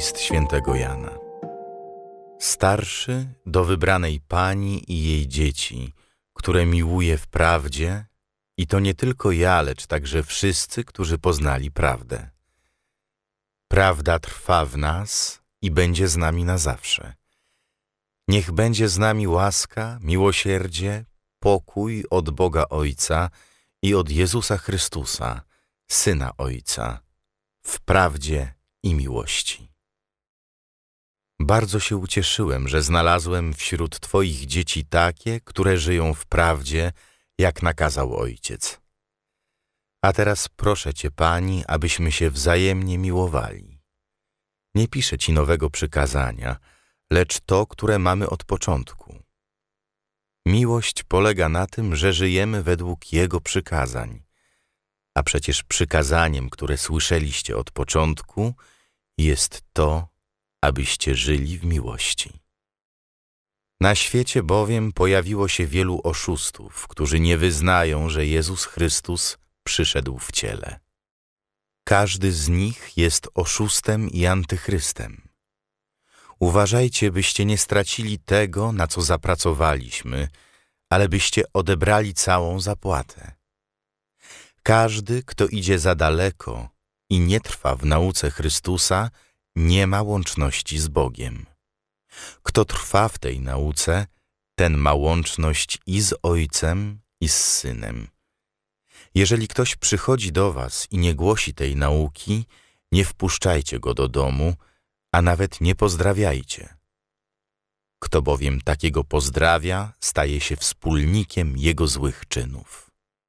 list świętego Jana. Starszy do wybranej pani i jej dzieci, które miłuje w prawdzie, i to nie tylko ja, lecz także wszyscy, którzy poznali prawdę. Prawda trwa w nas i będzie z nami na zawsze. Niech będzie z nami łaska, miłosierdzie, pokój od Boga Ojca i od Jezusa Chrystusa, Syna Ojca, w prawdzie i miłości. Bardzo się ucieszyłem, że znalazłem wśród Twoich dzieci takie, które żyją w prawdzie, jak nakazał Ojciec. A teraz proszę Cię, Pani, abyśmy się wzajemnie miłowali. Nie piszę Ci nowego przykazania, lecz to, które mamy od początku. Miłość polega na tym, że żyjemy według Jego przykazań, a przecież przykazaniem, które słyszeliście od początku, jest to, abyście żyli w miłości. Na świecie bowiem pojawiło się wielu oszustów, którzy nie wyznają, że Jezus Chrystus przyszedł w ciele. Każdy z nich jest oszustem i antychrystem. Uważajcie, byście nie stracili tego, na co zapracowaliśmy, ale byście odebrali całą zapłatę. Każdy, kto idzie za daleko i nie trwa w nauce Chrystusa, nie ma łączności z Bogiem. Kto trwa w tej nauce, ten ma łączność i z Ojcem, i z Synem. Jeżeli ktoś przychodzi do was i nie głosi tej nauki, nie wpuszczajcie go do domu, a nawet nie pozdrawiajcie. Kto bowiem takiego pozdrawia, staje się wspólnikiem jego złych czynów.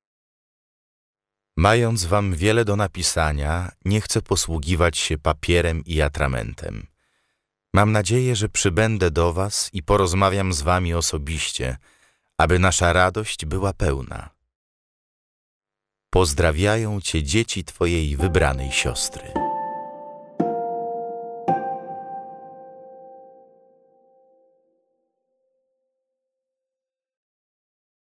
Mając wam wiele do napisania, nie chcę posługiwać się papierem i atramentem. Mam nadzieję, że przybędę do was i porozmawiam z wami osobiście, aby nasza radość była pełna. Pozdrawiają cię dzieci twojej wybranej siostry.